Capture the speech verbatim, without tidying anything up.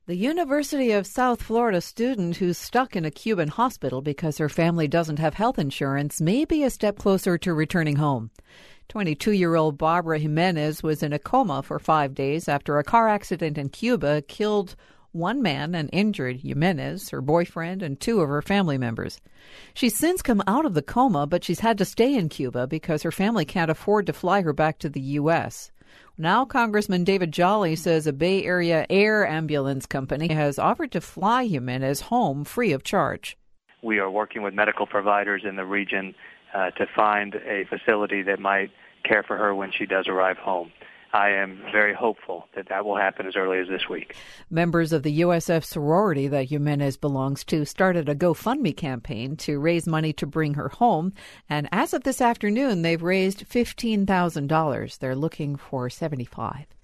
The University of South Florida student who's stuck in a Cuban hospital because her family doesn't have health insurance may be a step closer to returning home. twenty-two-year-old Barbara Jimenez was in a coma for five days after a car accident in Cuba killed one man and injured Jimenez, her boyfriend, and two of her family members. She's since come out of the coma, but she's had to stay in Cuba because her family can't afford to fly her back to the U S Now, Congressman David Jolly says a Bay Area air ambulance company has offered to fly Jimenez home free of charge. We are working with medical providers in the region uh, to find a facility that might care for her when she does arrive home. I am very hopeful that that will happen as early as this week. Members of the U S F sorority that Jimenez belongs to started a GoFundMe campaign to raise money to bring her home. And as of this afternoon, they've raised fifteen thousand dollars. They're looking for seventy-five thousand dollars.